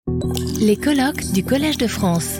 Les colloques du Collège de France.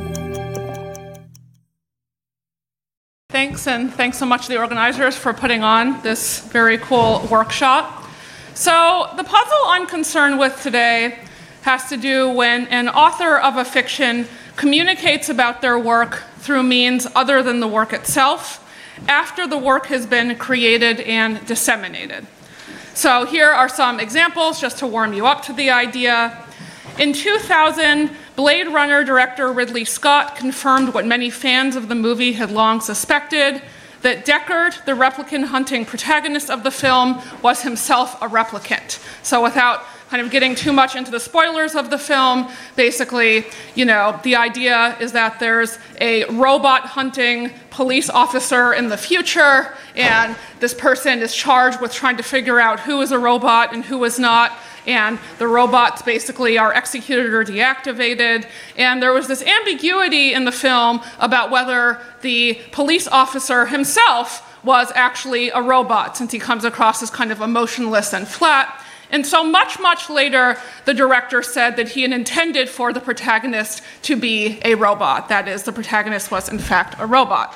Thanks, and thanks so much to the organizers for putting on this very cool workshop. So the puzzle I'm concerned with today has to do when an author of a fiction communicates about their work through means other than the work itself, after the work has been created and disseminated. So here are some examples just to warm you up to the idea. In 2000, Blade Runner director Ridley Scott confirmed what many fans of the movie had long suspected, that Deckard, the replicant-hunting protagonist of the film, was himself a replicant. So without kind of getting too much into the spoilers of the film, basically, the idea is that there's a robot-hunting police officer in the future, and this person is charged with trying to figure out who is a robot and who is not, and the robots basically are executed or deactivated. And there was this ambiguity in the film about whether the police officer himself was actually a robot, since he comes across as kind of emotionless and flat. And so much, much later, the director said that he had intended for the protagonist to be a robot. That is, the protagonist was in fact a robot.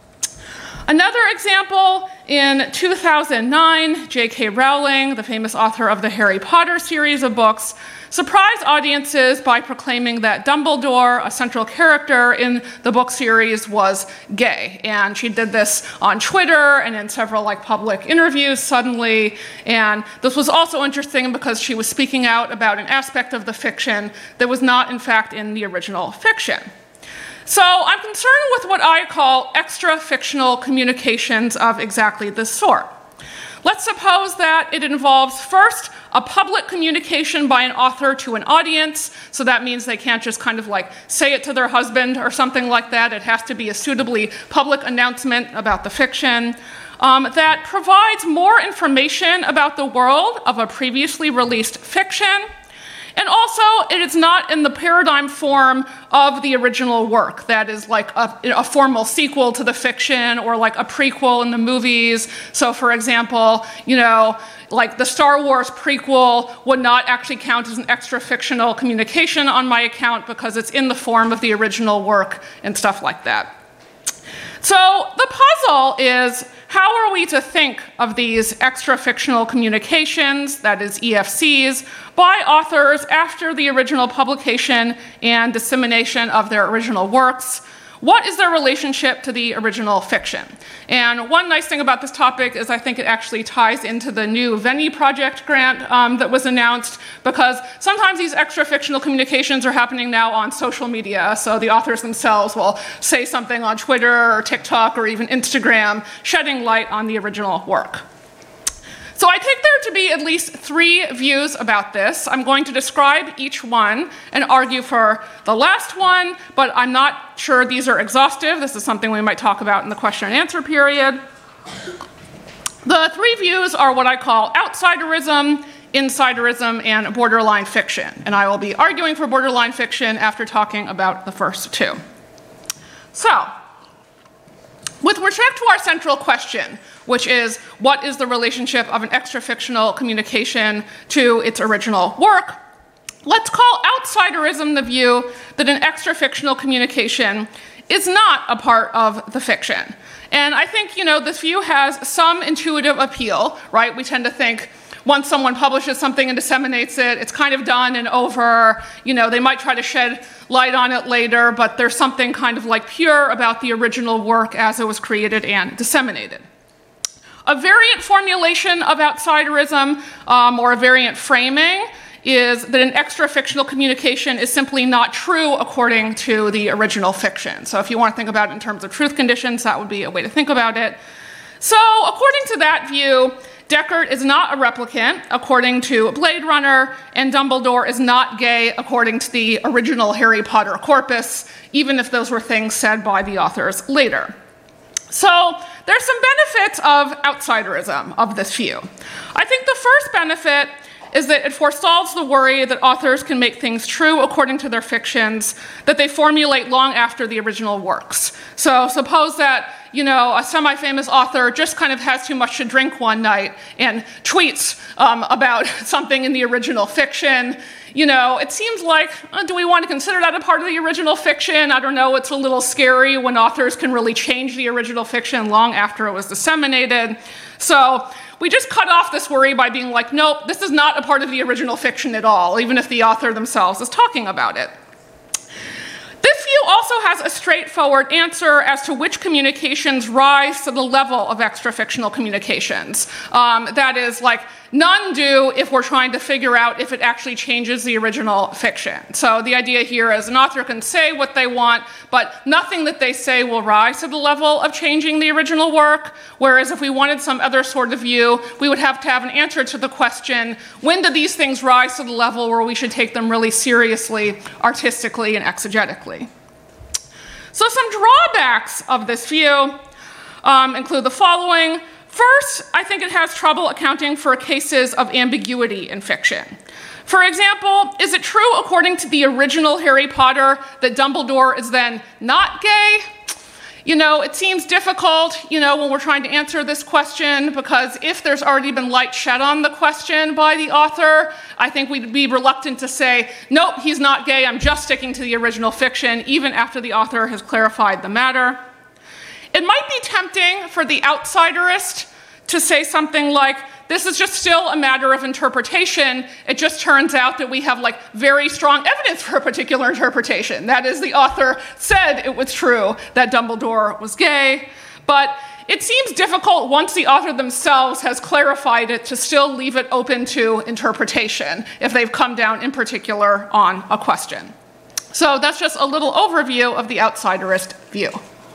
Another example, in 2009, J.K. Rowling, the famous author of the Harry Potter series of books, surprised audiences by proclaiming that Dumbledore, a central character in the book series, was gay. And she did this on Twitter and in several public interviews suddenly. And this was also interesting because she was speaking out about an aspect of the fiction that was not, in fact, in the original fiction. So I'm concerned with what I call extra-fictional communications of exactly this sort. Let's suppose that it involves first a public communication by an author to an audience, so that means they can't just kind of say it to their husband or something like that. It has to be a suitably public announcement about the fiction that provides more information about the world of a previously released fiction. And also, it is not in the paradigm form of the original work. That is a formal sequel to the fiction or a prequel in the movies. So for example, the Star Wars prequel would not actually count as an extra fictional communication on my account because it's in the form of the original work and stuff like that. So the puzzle is, how are we to think of these extra-fictional communications, that is EFCs, by authors after the original publication and dissemination of their original works? What is their relationship to the original fiction? And one nice thing about this topic is I think it actually ties into the new Venni Project grant that was announced, because sometimes these extra-fictional communications are happening now on social media. So the authors themselves will say something on Twitter or TikTok or even Instagram, shedding light on the original work. So I take there to be at least 3 views about this. I'm going to describe each one and argue for the last one, but I'm not sure these are exhaustive. This is something we might talk about in the question and answer period. The 3 views are what I call outsiderism, insiderism, and borderline fiction. And I will be arguing for borderline fiction after talking about the first 2. So, with respect to our central question, which is, what is the relationship of an extra-fictional communication to its original work? Let's call outsiderism the view that an extra-fictional communication is not a part of the fiction. And I think, this view has some intuitive appeal, right? We tend to think, once someone publishes something and disseminates it, it's kind of done and over. They might try to shed light on it later, but there's something kind of pure about the original work as it was created and disseminated. A variant formulation of outsiderism, or a variant framing, is that an extra-fictional communication is simply not true according to the original fiction. So if you want to think about it in terms of truth conditions, that would be a way to think about it. So according to that view, Deckard is not a replicant, according to Blade Runner, and Dumbledore is not gay, according to the original Harry Potter corpus, even if those were things said by the authors later. So there's some benefits of outsiderism of this view. I think the first benefit is that it forestalls the worry that authors can make things true according to their fictions that they formulate long after the original works. So suppose that, a semi-famous author just kind of has too much to drink one night and tweets about something in the original fiction, it seems like, do we want to consider that a part of the original fiction? I don't know, it's a little scary when authors can really change the original fiction long after it was disseminated. So we just cut off this worry by being like, nope, this is not a part of the original fiction at all, even if the author themselves is talking about it. This view also has a straightforward answer as to which communications rise to the level of extrafictional communications. That is, like, none do if we're trying to figure out if it actually changes the original fiction. So the idea here is an author can say what they want, but nothing that they say will rise to the level of changing the original work, whereas if we wanted some other sort of view, we would have to have an answer to the question, when do these things rise to the level where we should take them really seriously, artistically, and exegetically? So some drawbacks of this view include the following. First, I think it has trouble accounting for cases of ambiguity in fiction. For example, is it true, according to the original Harry Potter, that Dumbledore is then not gay? It seems difficult, when we're trying to answer this question, because if there's already been light shed on the question by the author, I think we'd be reluctant to say, nope, he's not gay, I'm just sticking to the original fiction, even after the author has clarified the matter. It might be tempting for the outsiderist to say something like, this is just still a matter of interpretation. It just turns out that we have very strong evidence for a particular interpretation. That is, the author said it was true that Dumbledore was gay, but it seems difficult once the author themselves has clarified it to still leave it open to interpretation if they've come down in particular on a question. So that's just a little overview of the outsiderist view.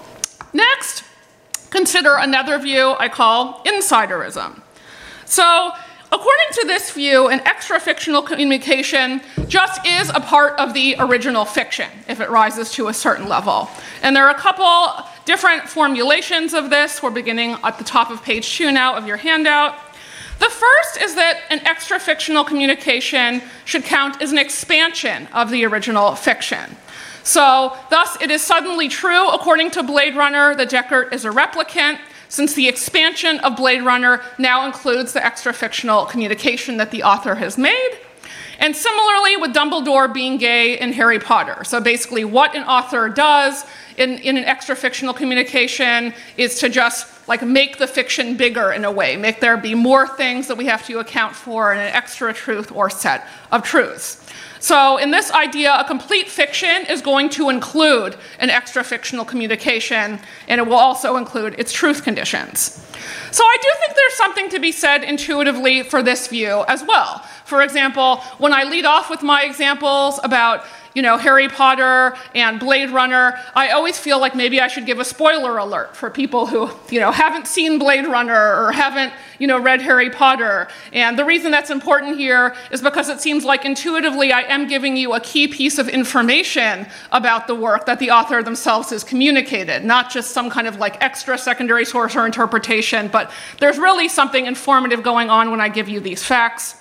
Next, consider another view I call insiderism. So, according to this view, an extrafictional communication just is a part of the original fiction if it rises to a certain level. And there are a couple different formulations of this. We're beginning at the top of page 2 now of your handout. The first is that an extrafictional communication should count as an expansion of the original fiction. So, thus, it is suddenly true, according to Blade Runner, that Deckard is a replicant, since the expansion of Blade Runner now includes the extrafictional communication that the author has made. And similarly with Dumbledore being gay in Harry Potter. So basically what an author does in an extrafictional communication is to just make the fiction bigger in a way, make there be more things that we have to account for in an extra truth or set of truths. So in this idea, a complete fiction is going to include an extrafictional communication, and it will also include its truth conditions. So I do think there's something to be said intuitively for this view as well. For example, when I lead off with my examples about Harry Potter and Blade Runner, I always feel like maybe I should give a spoiler alert for people who, haven't seen Blade Runner or haven't, read Harry Potter. And the reason that's important here is because it seems like intuitively I am giving you a key piece of information about the work that the author themselves has communicated, not just some kind of extra secondary source or interpretation, but there's really something informative going on when I give you these facts.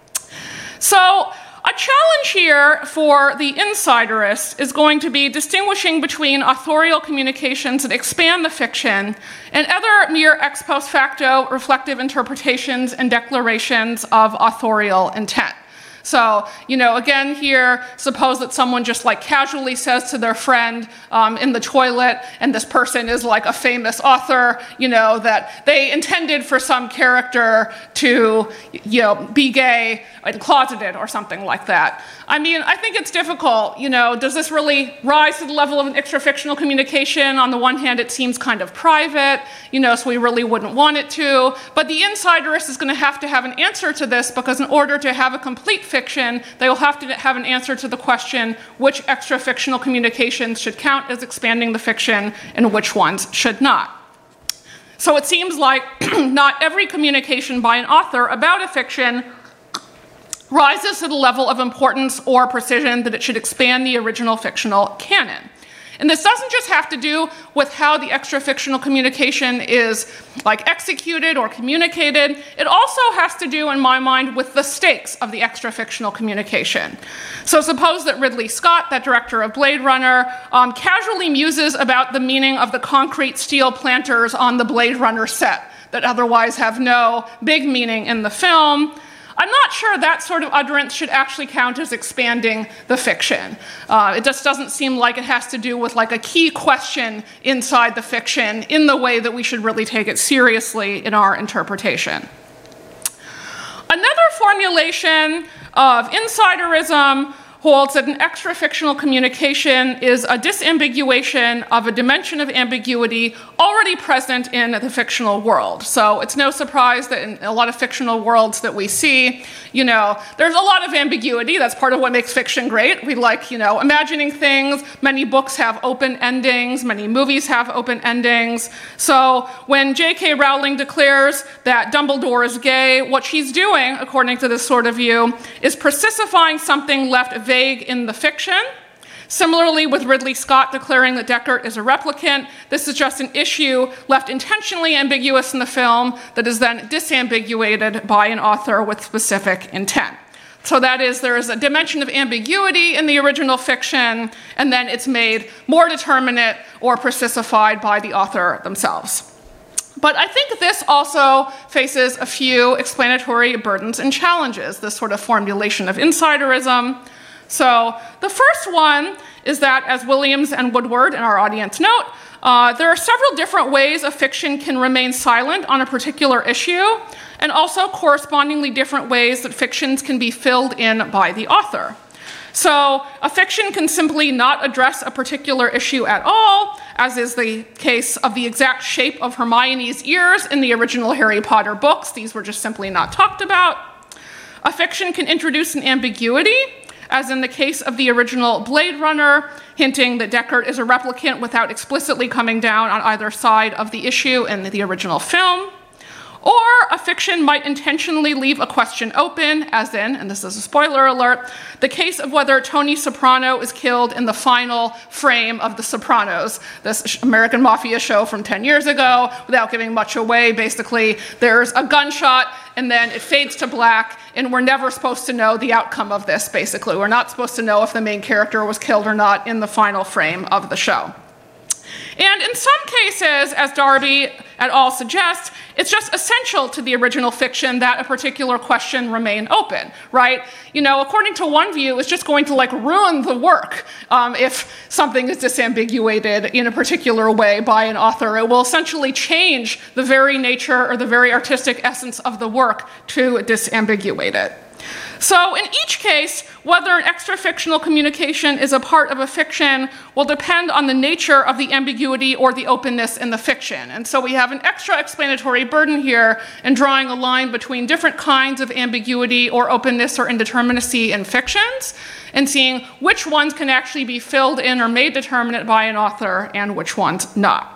So, a challenge here for the insiderist is going to be distinguishing between authorial communications that expand the fiction and other mere ex post facto reflective interpretations and declarations of authorial intent. So, again here, suppose that someone just casually says to their friend in the toilet, and this person is a famous author, that they intended for some character to, be gay and closeted or something like that. I think it's difficult, does this really rise to the level of an extrafictional communication? On the one hand, it seems kind of private, so we really wouldn't want it to, but the insiderist is going to have an answer to this, because in order to have a complete fiction, they will have to have an answer to the question which extrafictional communications should count as expanding the fiction and which ones should not. So it seems like not every communication by an author about a fiction rises to the level of importance or precision that it should expand the original fictional canon. And this doesn't just have to do with how the extrafictional communication is executed or communicated. It also has to do, in my mind, with the stakes of the extrafictional communication. So suppose that Ridley Scott, that director of Blade Runner, casually muses about the meaning of the concrete steel planters on the Blade Runner set that otherwise have no big meaning in the film. I'm not sure that sort of utterance should actually count as expanding the fiction. It just doesn't seem like it has to do with like a key question inside the fiction in the way that we should really take it seriously in our interpretation. Another formulation of insiderism holds that an extra-fictional communication is a disambiguation of a dimension of ambiguity already present in the fictional world. So it's no surprise that in a lot of fictional worlds that we see, there's a lot of ambiguity. That's part of what makes fiction great. We like, imagining things. Many books have open endings. Many movies have open endings. So when J.K. Rowling declares that Dumbledore is gay, what she's doing, according to this sort of view, is precisifying something left vague in the fiction. Similarly, with Ridley Scott declaring that Deckard is a replicant, this is just an issue left intentionally ambiguous in the film that is then disambiguated by an author with specific intent. So that is, there is a dimension of ambiguity in the original fiction, and then it's made more determinate or precisified by the author themselves. But I think this also faces a few explanatory burdens and challenges, this sort of formulation of insiderism. So the first one is that, as Williams and Woodward in our audience note, there are several different ways a fiction can remain silent on a particular issue, and also correspondingly different ways that fictions can be filled in by the author. So a fiction can simply not address a particular issue at all, as is the case of the exact shape of Hermione's ears in the original Harry Potter books. These were just simply not talked about. A fiction can introduce an ambiguity, as in the case of the original Blade Runner, hinting that Deckard is a replicant without explicitly coming down on either side of the issue in the original film. Or a fiction might intentionally leave a question open, as in, and this is a spoiler alert, the case of whether Tony Soprano is killed in the final frame of The Sopranos, this American Mafia show from 10 years ago. Without giving much away, basically, there's a gunshot, and then it fades to black, and we're never supposed to know the outcome of this, basically. We're not supposed to know if the main character was killed or not in the final frame of the show. And in some cases, as Darby et al. Suggests, it's just essential to the original fiction that a particular question remain open, right? According to one view, it's just going to ruin the work if something is disambiguated in a particular way by an author. It will essentially change the very nature or the very artistic essence of the work to disambiguate it. So in each case, whether an extra-fictional communication is a part of a fiction will depend on the nature of the ambiguity or the openness in the fiction. And so we have an extra explanatory burden here in drawing a line between different kinds of ambiguity or openness or indeterminacy in fictions, and seeing which ones can actually be filled in or made determinate by an author and which ones not.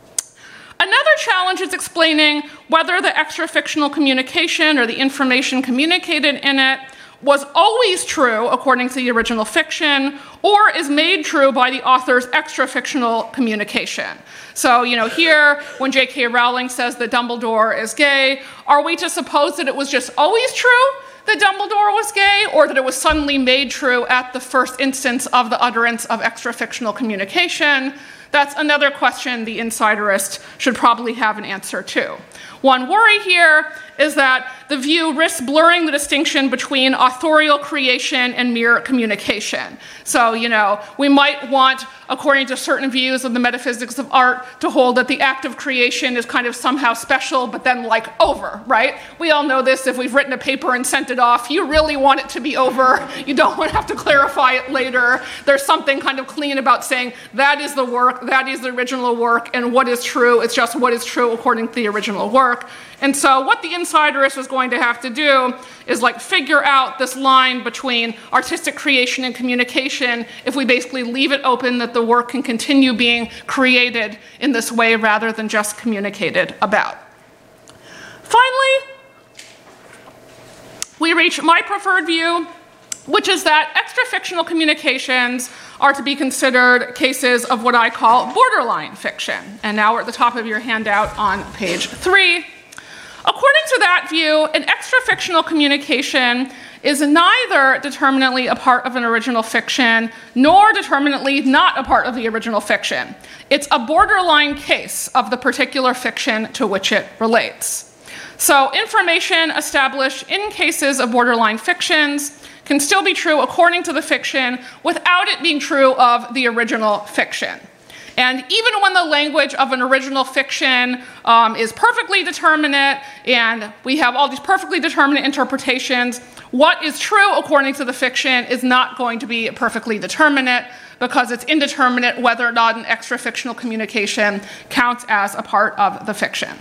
Another challenge is explaining whether the extra-fictional communication or the information communicated in it was always true according to the original fiction, or is made true by the author's extra-fictional communication. So, here, when J.K. Rowling says that Dumbledore is gay, are we to suppose that it was just always true that Dumbledore was gay, or that it was suddenly made true at the first instance of the utterance of extra-fictional communication? That's another question the insiderist should probably have an answer to. One worry here is that the view risks blurring the distinction between authorial creation and mere communication. So, we might want, according to certain views of the metaphysics of art, to hold that the act of creation is kind of somehow special, but then over, right? We all know this. If we've written a paper and sent it off, you really want it to be over. You don't want to have to clarify it later. There's something kind of clean about saying that is the work, that is the original work, and what is true, it's just what is true according to the original work. And so what the insiderist is going to have to do is figure out this line between artistic creation and communication if we basically leave it open that the work can continue being created in this way rather than just communicated about. Finally, we reach my preferred view, which is that extra-fictional communications are to be considered cases of what I call borderline fiction. And now we're at the top of your handout on page 3. According to that view, an extra-fictional communication is neither determinately a part of an original fiction, nor determinately not a part of the original fiction. It's a borderline case of the particular fiction to which it relates. So information established in cases of borderline fictions can still be true according to the fiction without it being true of the original fiction. And even when the language of an original fiction is perfectly determinate, and we have all these perfectly determinate interpretations, what is true according to the fiction is not going to be perfectly determinate, because it's indeterminate whether or not an extra-fictional communication counts as a part of the fiction.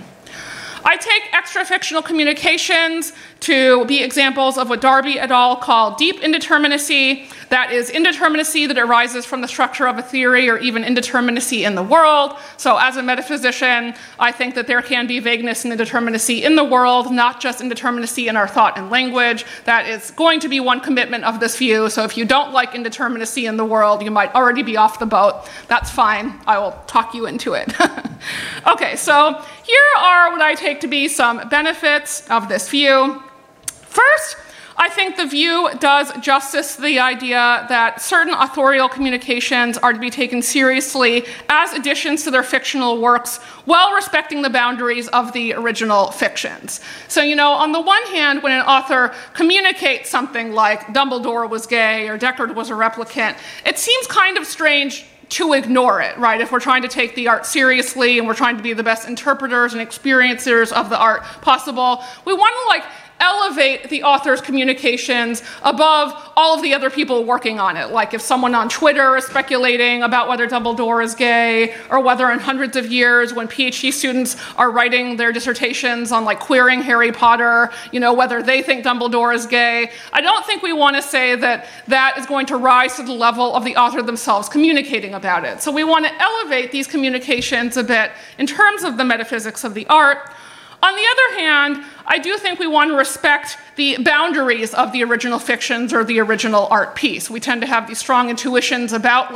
I take extra-fictional communications to be examples of what Darby et al. Call deep indeterminacy. That is indeterminacy that arises from the structure of a theory or even indeterminacy in the world. So as a metaphysician, I think that there can be vagueness and indeterminacy in the world, not just indeterminacy in our thought and language. That is going to be one commitment of this view. So if you don't like indeterminacy in the world, you might already be off the boat. That's fine. I will talk you into it. Okay, so here are what I take to be some benefits of this view. First, I think the view does justice to the idea that certain authorial communications are to be taken seriously as additions to their fictional works while respecting the boundaries of the original fictions. So, on the one hand, when an author communicates something like Dumbledore was gay or Deckard was a replicant, it seems kind of strange to ignore it, right? If we're trying to take the art seriously and we're trying to be the best interpreters and experiencers of the art possible, we want to elevate the author's communications above all of the other people working on it. Like if someone on Twitter is speculating about whether Dumbledore is gay, or whether in hundreds of years when PhD students are writing their dissertations on queering Harry Potter, whether they think Dumbledore is gay, I don't think we want to say that that is going to rise to the level of the author themselves communicating about it. So we want to elevate these communications a bit in terms of the metaphysics of the art. On the other hand, I do think we want to respect the boundaries of the original fictions or the original art piece. We tend to have these strong intuitions about,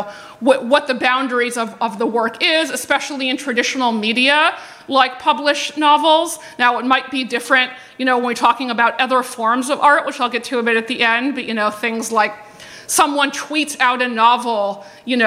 what the boundaries of the work is, especially in traditional media, like published novels. Now, it might be different, when we're talking about other forms of art, which I'll get to a bit at the end, but, things like someone tweets out a novel,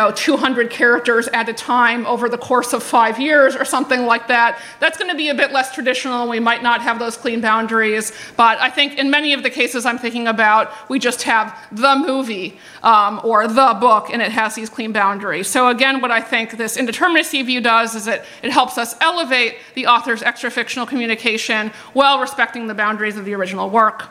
200 characters at a time over the course of 5 years or something like that. That's going to be a bit less traditional, and we might not have those clean boundaries. But I think in many of the cases I'm thinking about, we just have the movie or the book, and it has these clean boundaries. So again, what I think this indeterminacy view does is it helps us elevate the author's extra-fictional communication while respecting the boundaries of the original work.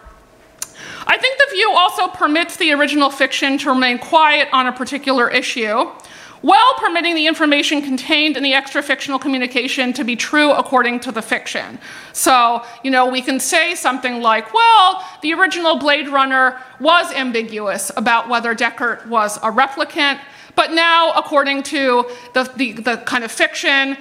I think the view also permits the original fiction to remain quiet on a particular issue, while permitting the information contained in the extra-fictional communication to be true according to the fiction. So, we can say something like, well, the original Blade Runner was ambiguous about whether Deckard was a replicant, but now, according to the kind of fiction,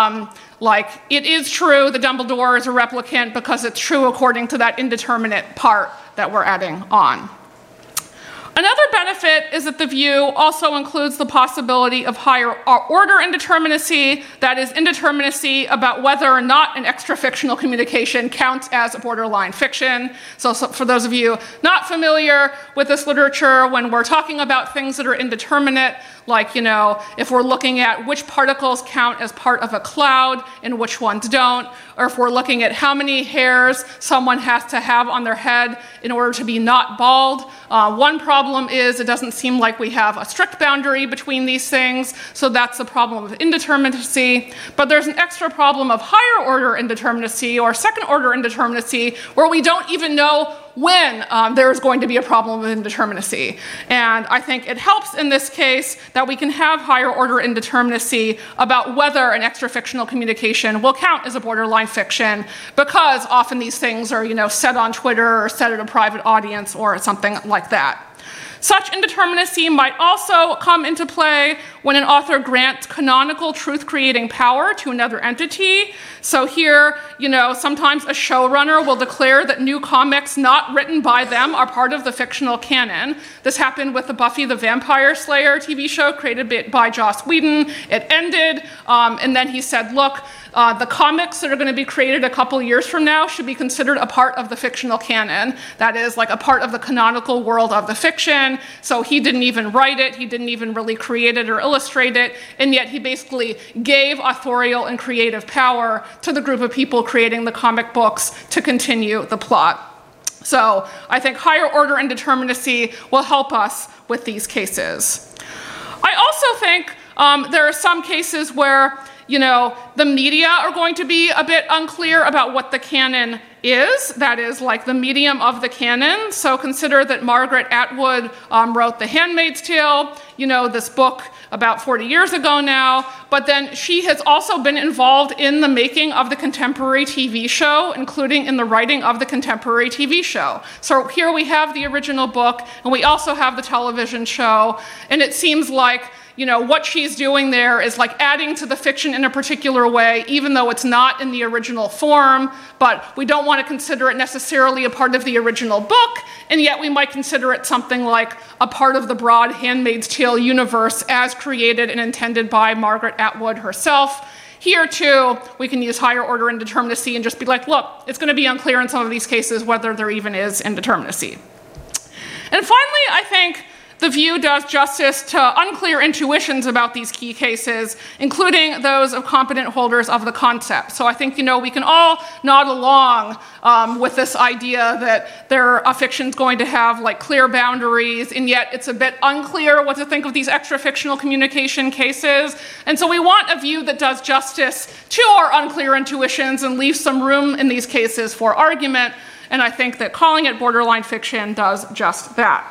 it is true that Dumbledore is a replicant because it's true according to that indeterminate part that we're adding on. Another benefit is that the view also includes the possibility of higher order indeterminacy, that is, indeterminacy about whether or not an extra-fictional communication counts as a borderline fiction. So for those of you not familiar with this literature, when we're talking about things that are indeterminate, if we're looking at which particles count as part of a cloud and which ones don't, or if we're looking at how many hairs someone has to have on their head in order to be not bald, one problem is it doesn't seem like we have a strict boundary between these things, so that's the problem of indeterminacy. But there's an extra problem of higher order indeterminacy or second order indeterminacy where we don't even know when there's going to be a problem with indeterminacy. And I think it helps in this case that we can have higher order indeterminacy about whether an extra-fictional communication will count as a borderline fiction, because often these things are, said on Twitter or said at a private audience or something like that. Such indeterminacy might also come into play when an author grants canonical truth-creating power to another entity. So here, sometimes a showrunner will declare that new comics not written by them are part of the fictional canon. This happened with the Buffy the Vampire Slayer TV show created by Joss Whedon. It ended, and then he said, look, the comics that are going to be created a couple years from now should be considered a part of the fictional canon. That is, like a part of the canonical world of the fiction. So he didn't even write it, he didn't even really create it or illustrate it, and yet he basically gave authorial and creative power to the group of people creating the comic books to continue the plot. So I think higher order indeterminacy will help us with these cases. I also think there are some cases where, you know, the media are going to be a bit unclear about what the canon is. That is, like the medium of the canon. So consider that Margaret Atwood wrote The Handmaid's Tale, you know, this book about 40 years ago now, but then she has also been involved in the making of the contemporary TV show, including in the writing of the contemporary TV show. So here we have the original book, and we also have the television show, and it seems like, you know, what she's doing there is like adding to the fiction in a particular way, even though it's not in the original form, but we don't want to consider it necessarily a part of the original book, and yet we might consider it something like a part of the broad Handmaid's Tale universe as created and intended by Margaret Atwood herself. Here, too, we can use higher order indeterminacy and just be like, look, it's going to be unclear in some of these cases whether there even is indeterminacy. And finally, I think the view does justice to unclear intuitions about these key cases, including those of competent holders of the concept. So I think, you know, we can all nod along with this idea that a fiction's going to have like clear boundaries, and yet it's a bit unclear what to think of these extra-fictional communication cases. And so we want a view that does justice to our unclear intuitions and leaves some room in these cases for argument. And I think that calling it borderline fiction does just that.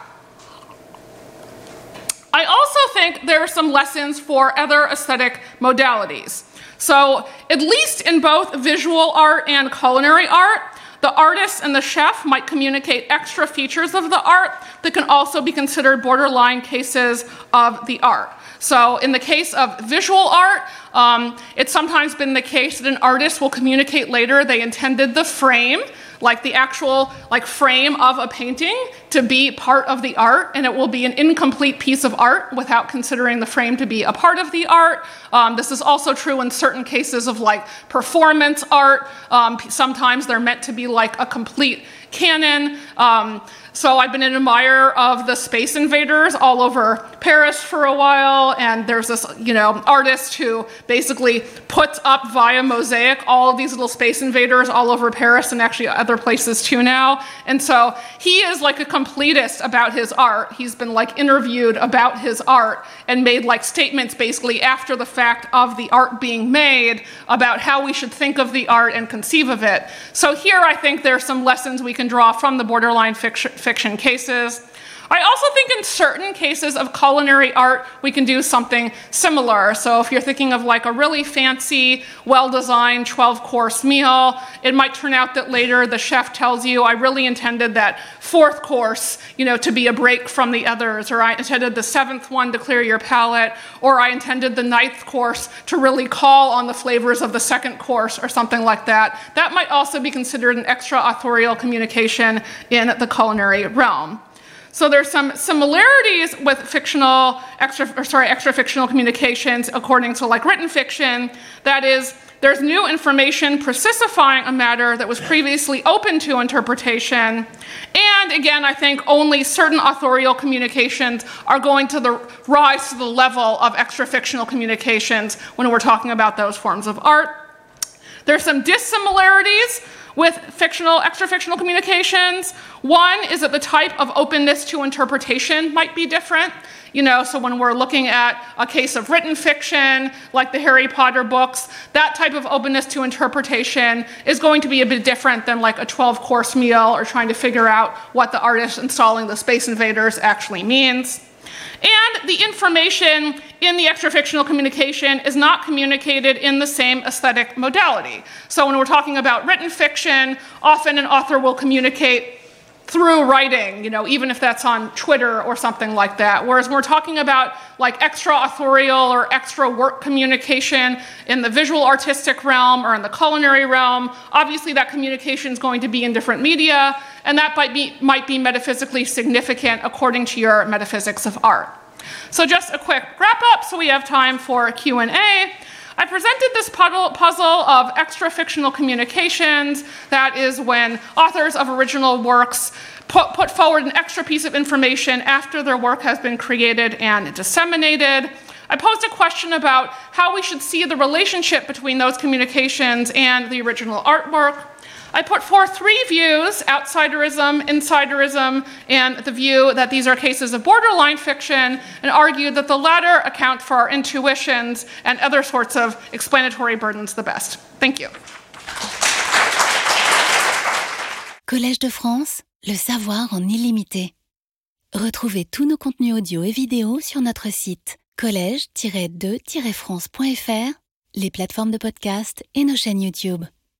I also think there are some lessons for other aesthetic modalities. So at least in both visual art and culinary art, the artist and the chef might communicate extra features of the art that can also be considered borderline cases of the art. So in the case of visual art, it's sometimes been the case that an artist will communicate later they intended the frame, like the actual frame of a painting, to be part of the art, and it will be an incomplete piece of art without considering the frame to be a part of the art. This is also true in certain cases of like performance art. Sometimes they're meant to be like a complete canon. So I've been an admirer of the Space Invaders all over Paris for a while, and there's this, you know, artist who basically puts up via mosaic all of these little Space Invaders all over Paris and actually other places too now. And so he is like a completist about his art. He's been like interviewed about his art and made like statements basically after the fact of the art being made about how we should think of the art and conceive of it. So here I think there's some lessons we can draw from the borderline fiction cases. I also think in certain cases of culinary art, we can do something similar. So if you're thinking of like a really fancy, well-designed 12-course meal, it might turn out that later the chef tells you, I really intended that 4th course, you know, to be a break from the others, or I intended the 7th one to clear your palate, or I intended the 9th course to really call on the flavors of the 2nd course, or something like that. That might also be considered an extra authorial communication in the culinary realm. So there's some similarities with extra fictional communications according to like written fiction. That is, there's new information precisifying a matter that was previously open to interpretation. And again, I think only certain authorial communications are going to rise to the level of extra fictional communications when we're talking about those forms of art. There's some dissimilarities with extra-fictional communications. One is that the type of openness to interpretation might be different. You know, so when we're looking at a case of written fiction, like the Harry Potter books, that type of openness to interpretation is going to be a bit different than like a 12-course meal or trying to figure out what the artist installing the Space Invaders actually means. And the information in the extra-fictional communication is not communicated in the same aesthetic modality. So when we're talking about written fiction, often an author will communicate through writing, you know, even if that's on Twitter or something like that. Whereas when we're talking about like extra authorial or extra work communication in the visual artistic realm or in the culinary realm, obviously that communication is going to be in different media, and that might be metaphysically significant according to your metaphysics of art. So just a quick wrap up so we have time for Q&A. I presented this puzzle of extra-fictional communications. That is when authors of original works put forward an extra piece of information after their work has been created and disseminated. I posed a question about how we should see the relationship between those communications and the original artwork. I put forth 3 views: outsiderism, insiderism, and the view that these are cases of borderline fiction, and argued that the latter account for our intuitions and other sorts of explanatory burdens the best. Thank you. Collège de France, le savoir en illimité. Retrouvez tous nos contenus audio et vidéo sur notre site collège-2-france.fr, les plateformes de podcast et nos chaînes YouTube.